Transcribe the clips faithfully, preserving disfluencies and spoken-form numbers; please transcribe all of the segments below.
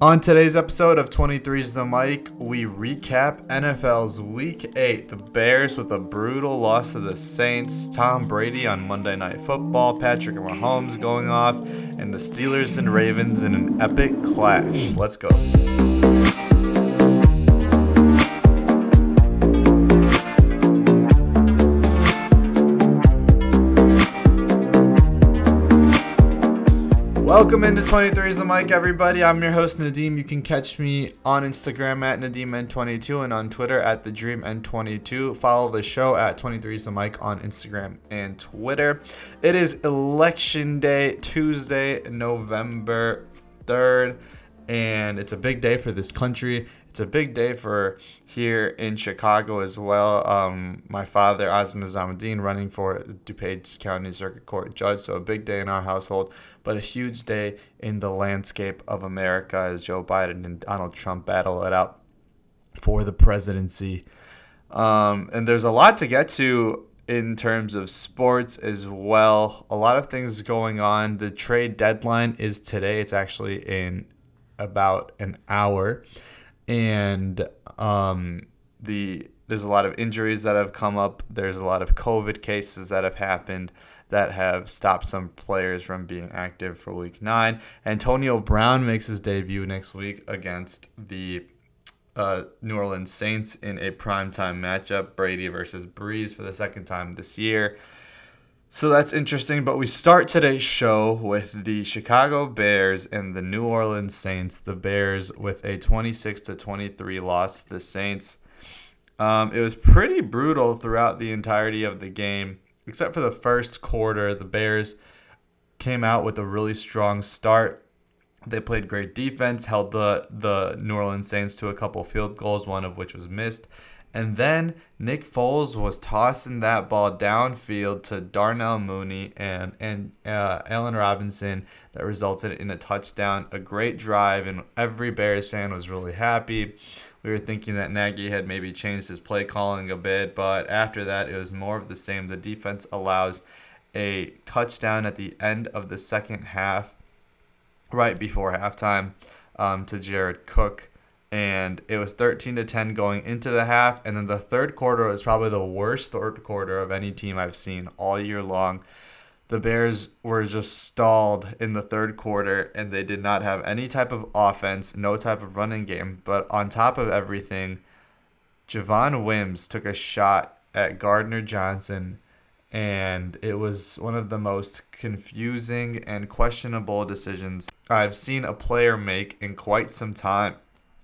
On today's episode of twenty-three's The Mic, we recap N F L's Week eight. The Bears with a brutal loss to the Saints, Tom Brady on Monday Night Football, Patrick Mahomes going off, and the Steelers and Ravens in an epic clash. Let's go. Welcome into twenty-three's The Mic, everybody. I'm your host, Nadim. You can catch me on Instagram at Nadim N twenty-two and on Twitter at The Dream N twenty-two. Follow the show at twenty-three's The Mic on Instagram and Twitter. It is Election Day, Tuesday, November third, and it's a big day for this country. It's a big day for here in Chicago as well. Um, my father, Azam Nizamuddin, running for DuPage County Circuit Court Judge, so a big day in our household, but a huge day in the landscape of America as Joe Biden and Donald Trump battle it out for the presidency. Um, and there's a lot to get to in terms of sports as well. A lot of things going on. The trade deadline is today. It's actually in about an hour. And um, the there's a lot of injuries that have come up. There's a lot of COVID cases that have happened that have stopped some players from being active for week nine. Antonio Brown makes his debut next week against the uh, New Orleans Saints in a primetime matchup, Brady versus Breeze, for the second time this year. So that's interesting, but we start today's show with the Chicago Bears and the New Orleans Saints. The Bears with a twenty-six to twenty-three loss to the Saints. Um, it was pretty brutal throughout the entirety of the game, except for the first quarter. The Bears came out with a really strong start. They played great defense, held the, the New Orleans Saints to a couple field goals, one of which was missed. And then Nick Foles was tossing that ball downfield to Darnell Mooney and and uh, Allen Robinson that resulted in a touchdown, a great drive, and every Bears fan was really happy. We were thinking that Nagy had maybe changed his play calling a bit, but after that it was more of the same. The defense allows a touchdown at the end of the second half, right before halftime, um, to Jared Cook. And it was thirteen to ten going into the half. And then the third quarter was probably the worst third quarter of any team I've seen all year long. The Bears were just stalled in the third quarter, and they did not have any type of offense, no type of running game. But on top of everything, Javon Wims took a shot at Gardner Johnson, and it was one of the most confusing and questionable decisions I've seen a player make in quite some time.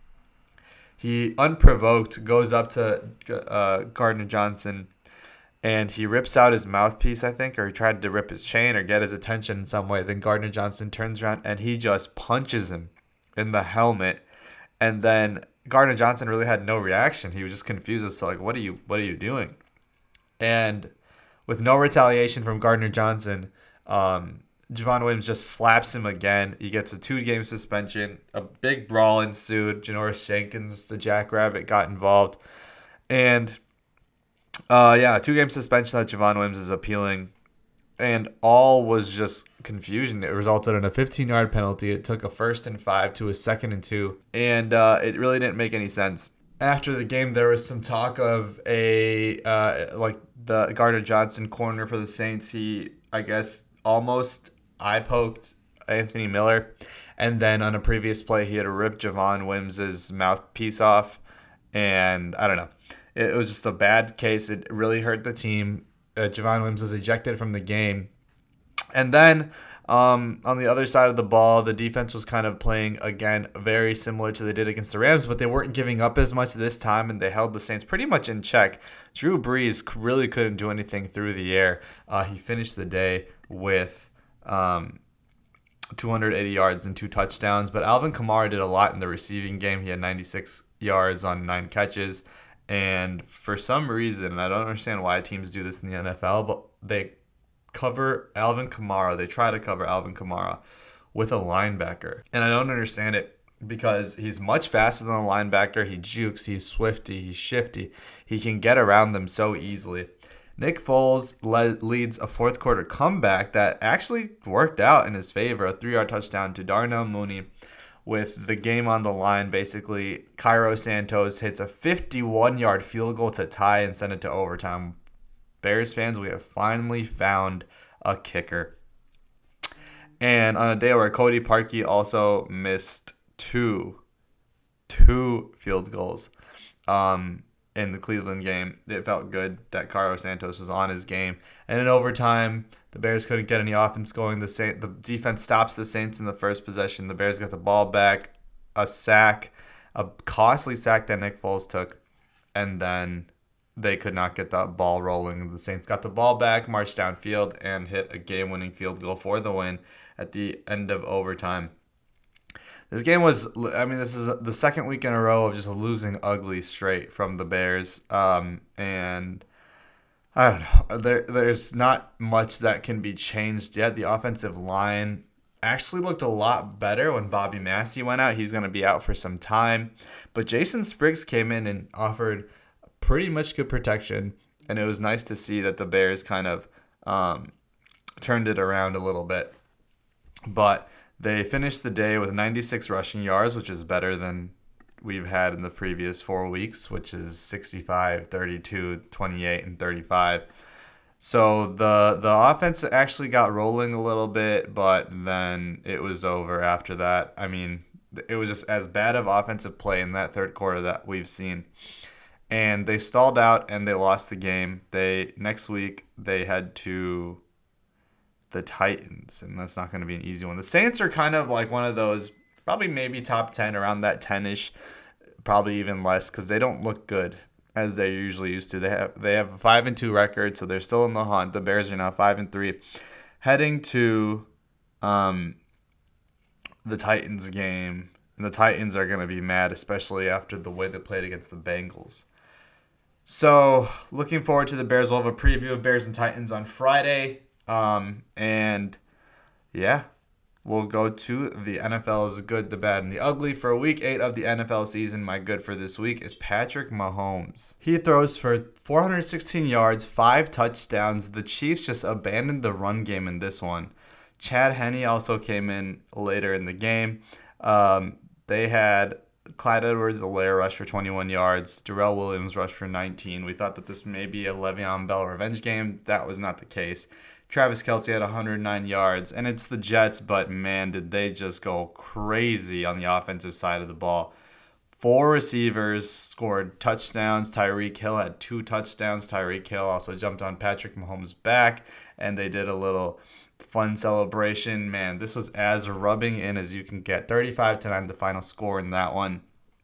He, unprovoked, goes up to uh, Gardner Johnson, and he rips out his mouthpiece, I think, or he tried to rip his chain or get his attention in some way. Then Gardner Johnson turns around, and he just punches him in the helmet. And then Gardner Johnson really had no reaction. He was just confused as to, like, what are you, what are you doing? And with no retaliation from Gardner Johnson, um, Javon Wims just slaps him again. He gets a two-game suspension. A big brawl ensued. Janoris Jenkins, the Jackrabbit, got involved. And, uh, yeah, two-game suspension that Javon Wims is appealing. And all was just confusion. It resulted in a fifteen-yard penalty. It took a first and five to a second and two. And uh, it really didn't make any sense. After the game, there was some talk of a, uh, like, the Gardner Johnson corner for the Saints. He, I guess, almost eye poked Anthony Miller, and then on a previous play he had ripped Javon Wims' mouthpiece off, and I don't know. It, it was just a bad case. It really hurt the team. Uh, Javon Wims was ejected from the game, and then um, on the other side of the ball, the defense was kind of playing again very similar to they did against the Rams, but they weren't giving up as much this time, and they held the Saints pretty much in check. Drew Brees really couldn't do anything through the air. Uh, he finished the day with Um, two hundred eighty yards and two touchdowns, but Alvin Kamara did a lot in the receiving game. He had ninety-six yards on nine catches, and for some reason, and I don't understand why teams do this in the N F L, but they cover Alvin Kamara, they try to cover Alvin Kamara with a linebacker, and I don't understand it because he's much faster than a linebacker. He jukes, he's swifty, he's shifty, he can get around them so easily. Nick Foles le- leads a fourth quarter comeback that actually worked out in his favor, a three-yard touchdown to Darnell Mooney with the game on the line. Basically, Cairo Santos hits a fifty-one-yard field goal to tie and send it to overtime. Bears fans, we have finally found a kicker. And on a day where Cody Parkey also missed two, two field goals um, in the Cleveland game, it felt good that Cairo Santos was on his game. And in overtime, the Bears couldn't get any offense going. The Saint, the defense stops the Saints in the first possession. The Bears got the ball back, a sack, a costly sack that Nick Foles took, and then they could not get that ball rolling. The Saints got the ball back, marched downfield, and hit a game-winning field goal for the win at the end of overtime. This game was, I mean, this is the second week in a row of just losing ugly straight from the Bears. Um, and I don't know, there, there's not much that can be changed yet. The offensive line actually looked a lot better when Bobby Massey went out. He's going to be out for some time. But Jason Spriggs came in and offered pretty much good protection. And it was nice to see that the Bears kind of um, turned it around a little bit. But they finished the day with ninety-six rushing yards, which is better than we've had in the previous four weeks, which is sixty-five, thirty-two, twenty-eight, and thirty-five. So the the offense actually got rolling a little bit, but then it was over after that. I mean, it was just as bad of offensive play in that third quarter that we've seen. And they stalled out and they lost the game. They next week they head to the Titans, and that's not going to be an easy one. The Saints are kind of like one of those, probably maybe top ten, around that ten-ish, probably even less, because they don't look good as they usually used to. They have they have a five and two record, so they're still in the hunt. The Bears are now five and three, heading to um the Titans game, and the Titans are going to be mad, especially after the way they played against the Bengals. So looking forward to the Bears. We'll have a preview of Bears and Titans on Friday. Um, and yeah, we'll go to the N F L's good, the bad, and the ugly. For week eight of the N F L season, my good for this week is Patrick Mahomes. He throws for four hundred sixteen yards, five touchdowns. The Chiefs just abandoned the run game in this one. Chad Henne also came in later in the game. Um, they had Clyde Edwards-Helaire rush for twenty-one yards. Darrell Williams rushed for nineteen. We thought that this may be a Le'Veon Bell revenge game. That was not the case. Travis Kelce had one hundred nine yards, and it's the Jets, but man, did they just go crazy on the offensive side of the ball. Four receivers scored touchdowns. Tyreek Hill had two touchdowns. Tyreek Hill also jumped on Patrick Mahomes' back, and they did a little fun celebration. Man, this was as rubbing in as you can get. thirty-five to nine, the final score in that one.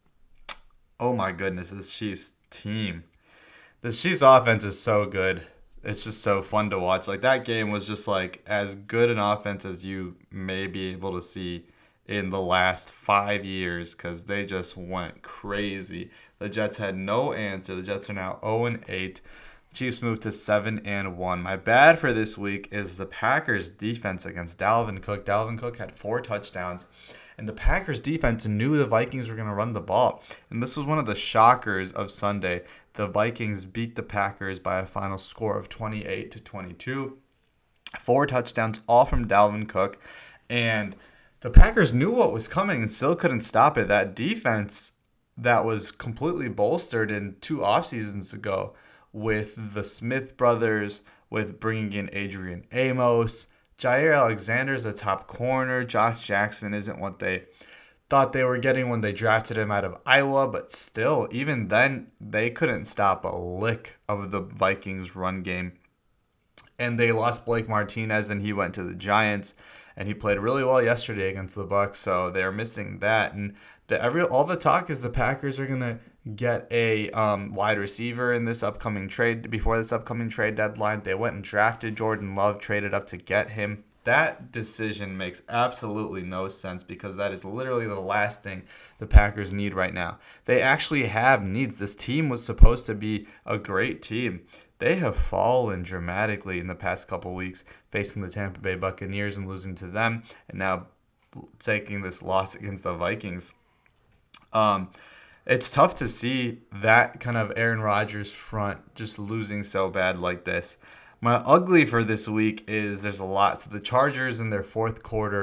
Oh my goodness, this Chiefs team. This Chiefs offense is so good. It's just so fun to watch. Like, that game was just like as good an offense as you may be able to see in the last five years because they just went crazy. The Jets had no answer. The Jets are now oh and eight. The Chiefs moved to seven and one. My bad for this week is the Packers defense against Dalvin Cook. Dalvin Cook had four touchdowns. And the Packers defense knew the Vikings were going to run the ball. And this was one of the shockers of Sunday. The Vikings beat the Packers by a final score of twenty-eight to twenty-two. Four touchdowns, all from Dalvin Cook. And the Packers knew what was coming and still couldn't stop it. That defense that was completely bolstered in two off seasons ago with the Smith brothers, with bringing in Adrian Amos. Jair Alexander's a top corner. Josh Jackson isn't what they thought they were getting when they drafted him out of Iowa, but still, even then, they couldn't stop a lick of the Vikings run game. And they lost Blake Martinez, and he went to the Giants, and he played really well yesterday against the Bucs, so they're missing that. And the every all the talk is the Packers are gonna get a um, wide receiver in this upcoming trade. Before this upcoming trade deadline, they went and drafted Jordan Love, traded up to get him. That decision makes absolutely no sense because that is literally the last thing the Packers need right now. They actually have needs. This team was supposed to be a great team. They have fallen dramatically in the past couple weeks, facing the Tampa Bay Buccaneers and losing to them, and now taking this loss against the Vikings. Um, it's tough to see that kind of Aaron Rodgers front just losing so bad like this. My ugly for this week is there's a lot. So the Chargers in their fourth quarter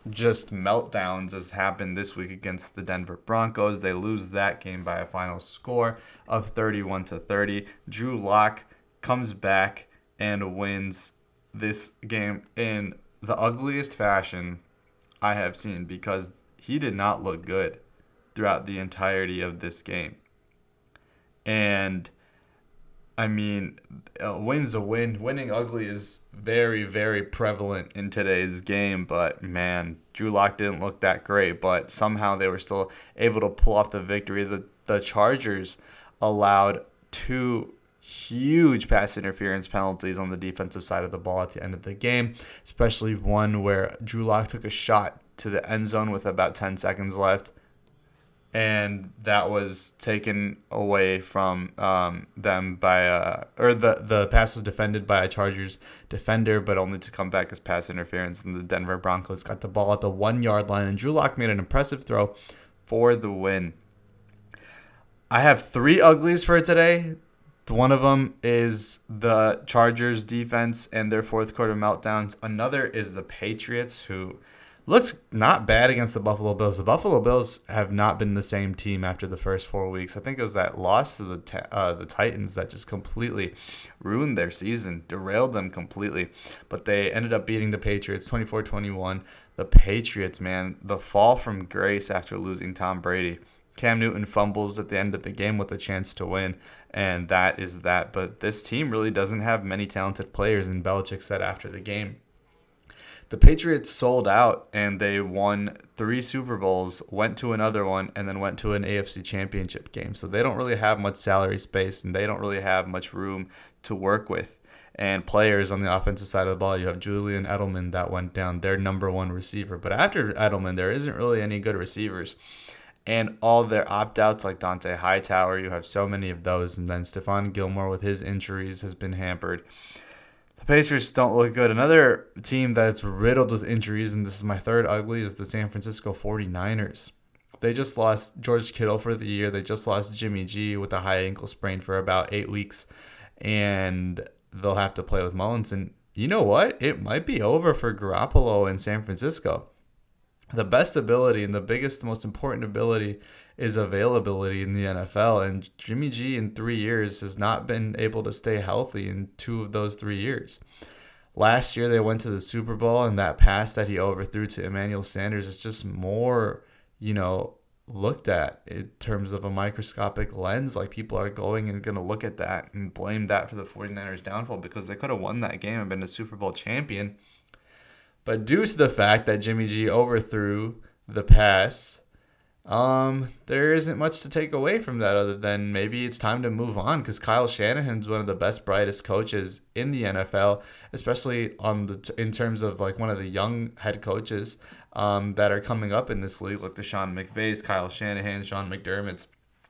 just meltdowns as happened this week against the Denver Broncos. They lose that game by a final score of thirty-one to thirty. Drew Lock comes back and wins this game in the ugliest fashion I have seen, because he did not look good throughout the entirety of this game. And I mean, a win's a win. Winning ugly is very, very prevalent in today's game. But, man, Drew Lock didn't look that great. But somehow they were still able to pull off the victory. The, the Chargers allowed two huge pass interference penalties on the defensive side of the ball at the end of the game, especially one where Drew Lock took a shot to the end zone with about ten seconds left, and that was taken away from um, them by a, or the the pass was defended by a Chargers defender, but only to come back as pass interference, and the Denver Broncos got the ball at the one yard line, and Drew Lock made an impressive throw for the win. I have three uglies for today. One of them is the Chargers defense and their fourth quarter meltdowns. Another is the Patriots, who looks not bad against the Buffalo Bills. The Buffalo Bills have not been the same team after the first four weeks. I think it was that loss to the uh, the Titans that just completely ruined their season, derailed them completely. But they ended up beating the Patriots twenty-four twenty-one. The Patriots, man, the fall from grace after losing Tom Brady. Cam Newton fumbles at the end of the game with a chance to win, and that is that. But this team really doesn't have many talented players, and Belichick said after the game. The Patriots sold out, and they won three Super Bowls, went to another one, and then went to an A F C Championship game. So they don't really have much salary space, and they don't really have much room to work with. And players on the offensive side of the ball, you have Julian Edelman that went down, their number one receiver. But after Edelman, there isn't really any good receivers. And all their opt-outs, like Dante Hightower, you have so many of those. And then Stephon Gilmore, with his injuries, has been hampered. The Patriots don't look good. Another team that's riddled with injuries, and this is my third ugly, is the San Francisco forty-niners. They just lost George Kittle for the year. They just lost Jimmy G with a high ankle sprain for about eight weeks. And they'll have to play with Mullins. And you know what? It might be over for Garoppolo in San Francisco. The best ability and the biggest, most important ability is availability in the N F L. And Jimmy G in three years has not been able to stay healthy in two of those three years. Last year, they went to the Super Bowl, and that pass that he overthrew to Emmanuel Sanders is just more, you know, looked at in terms of a microscopic lens. Like, people are going and going to look at that and blame that for the forty-niners' downfall, because they could have won that game and been a Super Bowl champion. But due to the fact that Jimmy G overthrew the pass, um, there isn't much to take away from that, other than maybe it's time to move on, because Kyle Shanahan's one of the best, brightest coaches in the N F L, especially on the in terms of like one of the young head coaches um, that are coming up in this league, like the Sean McVays, Kyle Shanahan, Sean McDermott's.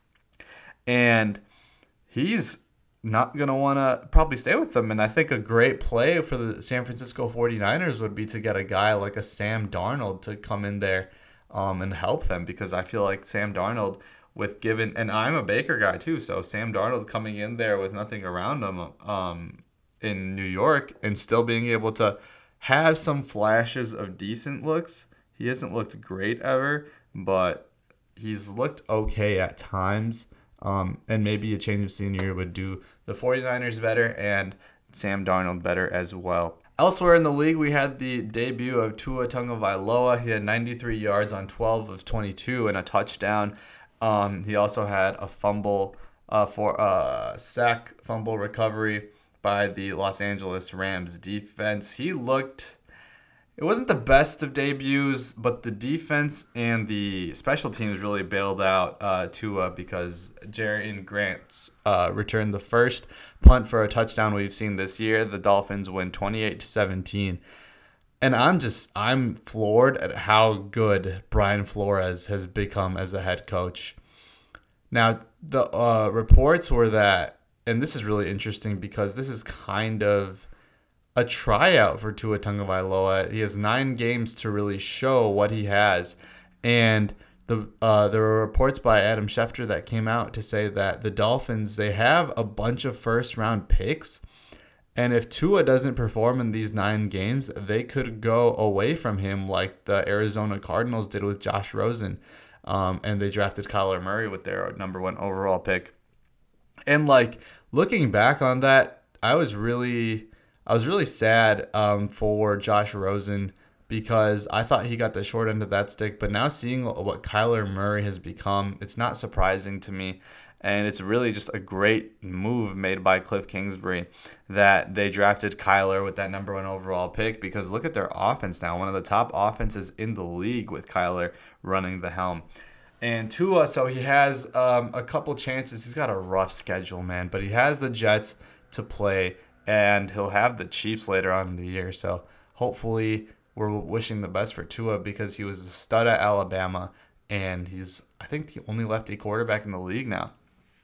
And he's not going to want to probably stay with them. And I think a great play for the San Francisco forty-niners would be to get a guy like a Sam Darnold to come in there um, and help them, because I feel like Sam Darnold, with given, and I'm a Baker guy too, so Sam Darnold coming in there with nothing around him um, in New York and still being able to have some flashes of decent looks. He hasn't looked great ever, but he's looked okay at times. Um, and maybe a change of scenery would do the forty-niners better and Sam Darnold better as well. Elsewhere in the league, we had the debut of Tua Tagovailoa. He had ninety-three yards on twelve of twenty-two and a touchdown. Um, he also had a fumble uh, for a sack fumble recovery by the Los Angeles Rams defense. He looked... It wasn't the best of debuts, but the defense and the special teams really bailed out uh, Tua, because Jarian Grant uh, returned the first punt for a touchdown we've seen this year. The Dolphins win twenty-eight to seventeen. And I'm just, I'm floored at how good Brian Flores has become as a head coach. Now, the uh, reports were that, and this is really interesting because this is kind of a tryout for Tua Tagovailoa. He has nine games to really show what he has. And the uh, there were reports by Adam Schefter that came out to say that the Dolphins, they have a bunch of first-round picks, And if Tua doesn't perform in these nine games, they could go away from him like the Arizona Cardinals did with Josh Rosen. Um, and they drafted Kyler Murray with their number one overall pick. And like looking back on that, I was really, I was really sad um, for Josh Rosen because I thought he got the short end of that stick. But now seeing what Kyler Murray has become, it's not surprising to me. And it's really just a great move made by Cliff Kingsbury that they drafted Kyler with that number one overall pick, because look at their offense now. One of the top offenses in the league with Kyler running the helm. And Tua, so he has um, a couple chances. He's got a rough schedule, man. But he has the Jets to play, and he'll have the Chiefs later on in the year. So hopefully we're wishing the best for Tua, because he was a stud at Alabama, and he's, I think, the only lefty quarterback in the league now.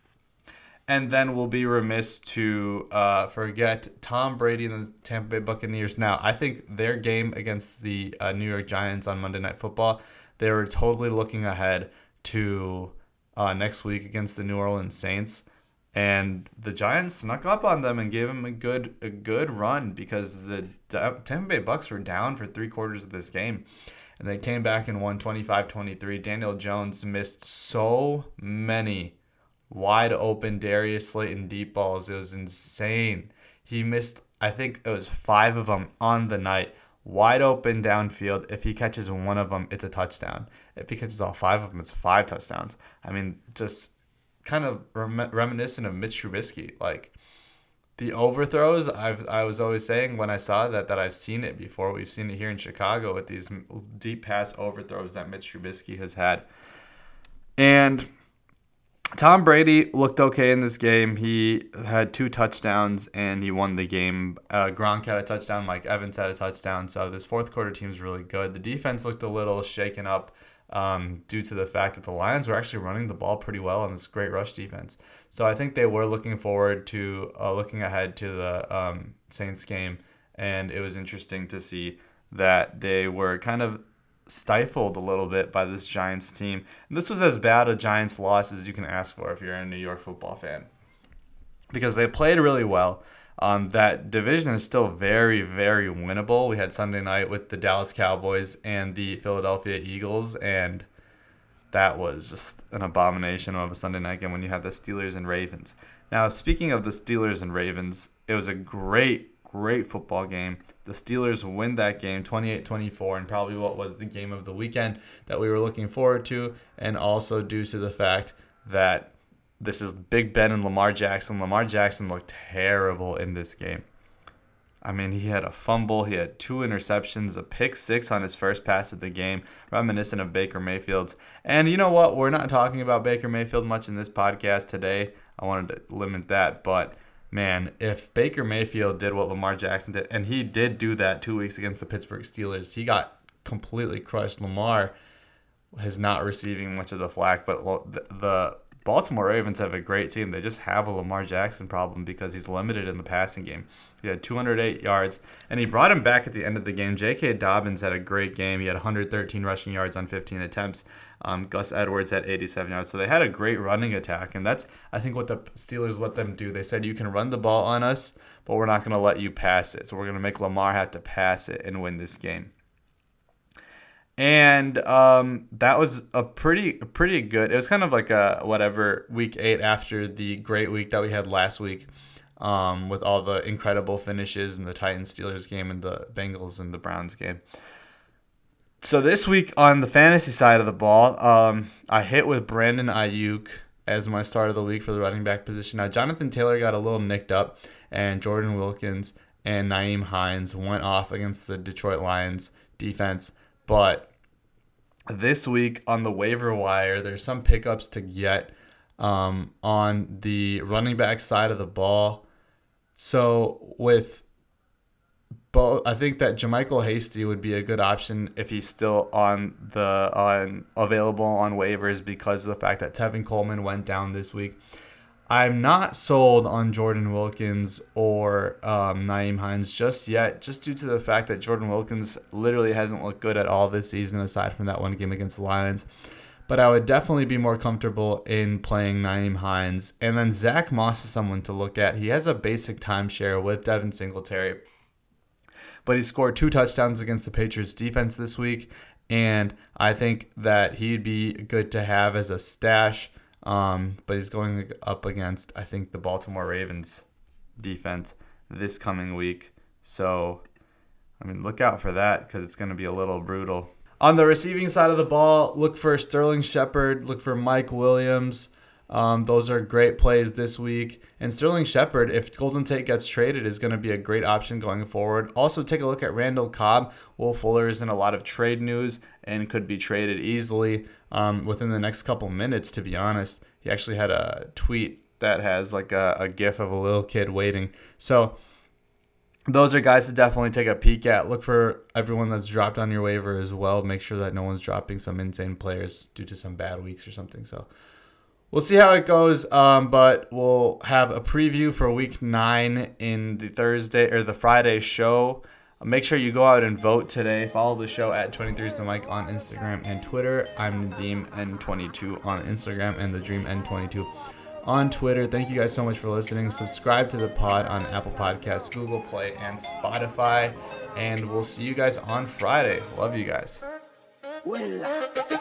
And then we'll be remiss to uh, forget Tom Brady and the Tampa Bay Buccaneers. Now, I think their game against the uh, New York Giants on Monday Night Football, they were totally looking ahead to uh, next week against the New Orleans Saints. And the Giants snuck up on them and gave them a good a good run, because the Tampa Bay Bucs were down for three quarters of this game. And they came back and won twenty-five twenty-three. Daniel Jones missed so many wide open Darius Slayton deep balls. It was insane. He missed, I think it was five of them on the night, wide open downfield. If he catches one of them, it's a touchdown. If he catches all five of them, it's five touchdowns. I mean, just kind of rem- reminiscent of Mitch Trubisky. Like the overthrows, I've I was always saying when I saw that that I've seen it before. We've seen it here in Chicago with these deep pass overthrows that Mitch Trubisky has had. And Tom Brady looked okay in this game. He had two touchdowns and he won the game. Uh, Gronk had a touchdown. Mike Evans had a touchdown. So this fourth quarter team is really good. The defense looked a little shaken up um, due to the fact that the Lions were actually running the ball pretty well on this great rush defense. So I think they were looking forward to uh, looking ahead to the um, Saints game. And it was interesting to see that they were kind of stifled a little bit by this Giants team. And this was as bad a Giants loss as you can ask for if you're a New York football fan, because they played really well. Um, that division is still very, very winnable. We had Sunday night with the Dallas Cowboys and the Philadelphia Eagles, and that was just an abomination of a Sunday night game when you have the Steelers and Ravens. Now, speaking of the Steelers and Ravens, it was a great, great football game. The Steelers win that game twenty-eight twenty-four, and probably what was the game of the weekend that we were looking forward to, and also due to the fact that this is Big Ben and Lamar Jackson. Lamar Jackson looked terrible in this game. I mean, he had a fumble, he had two interceptions, a pick six on his first pass of the game, reminiscent of Baker Mayfield's. And you know what? We're not talking about Baker Mayfield much in this podcast today. I wanted to limit that, but man, if Baker Mayfield did what Lamar Jackson did, and he did do that two weeks against the Pittsburgh Steelers, he got completely crushed. Lamar is not receiving much of the flack, but the Baltimore Ravens have a great team. They just have a Lamar Jackson problem because he's limited in the passing game. He had two hundred eight yards, and he brought him back at the end of the game. J K. Dobbins had a great game. He had one hundred thirteen rushing yards on fifteen attempts. Um, Gus Edwards had eighty-seven yards. So they had a great running attack, and that's, I think, what the Steelers let them do. They said, you can run the ball on us, but we're not going to let you pass it. So we're going to make Lamar have to pass it and win this game. And um, that was a pretty pretty good. It was kind of like a whatever week eight after the great week that we had last week, um, with all the incredible finishes in the Titans Steelers game and the Bengals and the Browns game. So this week on the fantasy side of the ball, um, I hit with Brandon Ayuk as my start of the week for the running back position. Now Jonathan Taylor got a little nicked up, and Jordan Wilkins and Nyheim Hines went off against the Detroit Lions defense. But this week on the waiver wire, there's some pickups to get um, on the running back side of the ball. So with both, I think that JaMychal Hasty would be a good option if he's still on the on available on waivers, because of the fact that Tevin Coleman went down this week. I'm not sold on Jordan Wilkins or um, Nyheim Hines just yet, just due to the fact that Jordan Wilkins literally hasn't looked good at all this season, aside from that one game against the Lions. but I would definitely be more comfortable in playing Nyheim Hines. And then Zach Moss is someone to look at. He has a basic timeshare with Devin Singletary, but he scored two touchdowns against the Patriots defense this week, and I think that he'd be good to have as a stash. Um, but he's going up against, I think, the Baltimore Ravens defense this coming week. So, I mean, look out for that because it's going to be a little brutal. On the receiving side of the ball, look for Sterling Shepard, look for Mike Williams. Um, those are great plays this week. And Sterling Shepard, if Golden Tate gets traded, is going to be a great option going forward. Also, take a look at Randall Cobb. Will Fuller is in a lot of trade news and could be traded easily um, within the next couple minutes, to be honest. He actually had a tweet that has like a, a gif of a little kid waiting. So those are guys to definitely take a peek at. Look for everyone that's dropped on your waiver as well. Make sure that no one's dropping some insane players due to some bad weeks or something. So we'll see how it goes, um, but we'll have a preview for week nine in the Thursday or the Friday show. Make sure you go out and vote today. Follow the show at twenty-three is the Mike on Instagram and Twitter. I'm Nadeem N twenty-two on Instagram and the Dream N twenty-two on Twitter. Thank you guys so much for listening. Subscribe to the pod on Apple Podcasts, Google Play, and Spotify. And we'll see you guys on Friday. Love you guys.